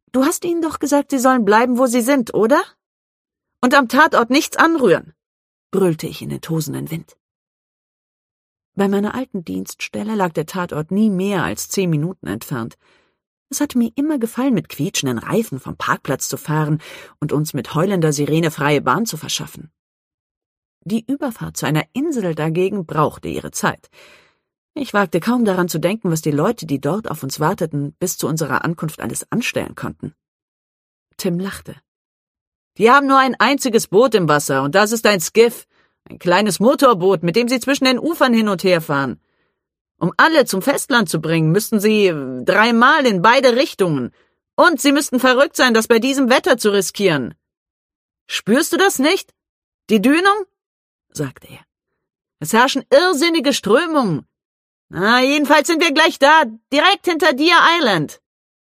Du hast ihnen doch gesagt, sie sollen bleiben, wo sie sind, oder? Und am Tatort nichts anrühren, brüllte ich in den tosenden Wind. Bei meiner alten Dienststelle lag der Tatort nie mehr als 10 Minuten entfernt. Es hatte mir immer gefallen, mit quietschenden Reifen vom Parkplatz zu fahren und uns mit heulender Sirene freie Bahn zu verschaffen. Die Überfahrt zu einer Insel dagegen brauchte ihre Zeit. Ich wagte kaum daran zu denken, was die Leute, die dort auf uns warteten, bis zu unserer Ankunft alles anstellen konnten. Tim lachte. Die haben nur ein einziges Boot im Wasser, und das ist ein Skiff, ein kleines Motorboot, mit dem sie zwischen den Ufern hin und her fahren. Um alle zum Festland zu bringen, müssten sie 3-mal in beide Richtungen. Und sie müssten verrückt sein, das bei diesem Wetter zu riskieren. Spürst du das nicht? Die Dünung? Sagte er. Es herrschen irrsinnige Strömungen. Jedenfalls sind wir gleich da, direkt hinter Deer Island.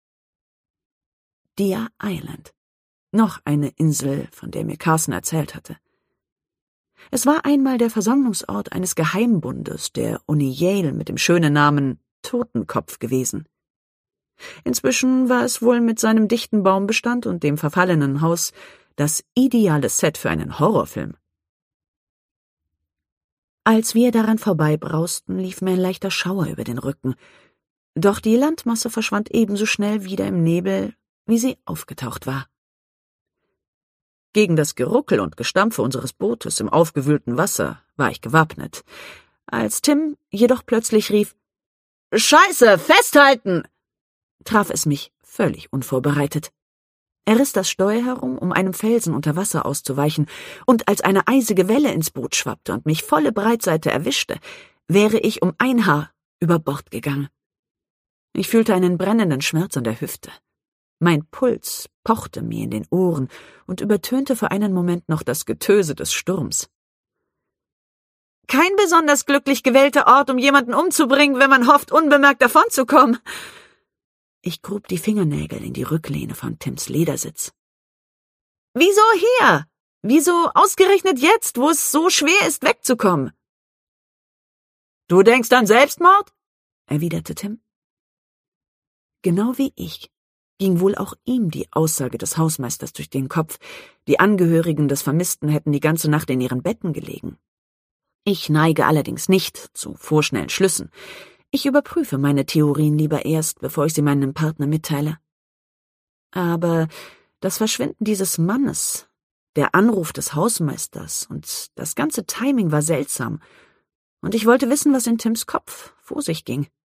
Deer Island. Noch eine Insel, von der mir Carson erzählt hatte. Es war einmal der Versammlungsort eines Geheimbundes, der Uni Yale mit dem schönen Namen Totenkopf gewesen. Inzwischen war es wohl mit seinem dichten Baumbestand und dem verfallenen Haus das ideale Set für einen Horrorfilm. Als wir daran vorbeibrausten, lief mir ein leichter Schauer über den Rücken, doch die Landmasse verschwand ebenso schnell wieder im Nebel, wie sie aufgetaucht war. Gegen das Geruckel und Gestampfe unseres Bootes im aufgewühlten Wasser war ich gewappnet, als Tim jedoch plötzlich rief, »Scheiße, festhalten!« traf es mich völlig unvorbereitet. Er riss das Steuer herum, um einem Felsen unter Wasser auszuweichen, und als eine eisige Welle ins Boot schwappte und mich volle Breitseite erwischte, wäre ich um ein Haar über Bord gegangen. Ich fühlte einen brennenden Schmerz an der Hüfte. Mein Puls pochte mir in den Ohren und übertönte für einen Moment noch das Getöse des Sturms. Kein besonders glücklich gewählter Ort, um jemanden umzubringen, wenn man hofft, unbemerkt davonzukommen. Ich grub die Fingernägel in die Rücklehne von Tims Ledersitz. Wieso hier? Wieso ausgerechnet jetzt, wo es so schwer ist, wegzukommen? Du denkst an Selbstmord? Erwiderte Tim. Genau wie ich ging wohl auch ihm die Aussage des Hausmeisters durch den Kopf, die Angehörigen des Vermissten hätten die ganze Nacht in ihren Betten gelegen. Ich neige allerdings nicht zu vorschnellen Schlüssen. Ich überprüfe meine Theorien lieber erst, bevor ich sie meinem Partner mitteile. Aber das Verschwinden dieses Mannes, der Anruf des Hausmeisters und das ganze Timing war seltsam, und ich wollte wissen, was in Tims Kopf vor sich ging.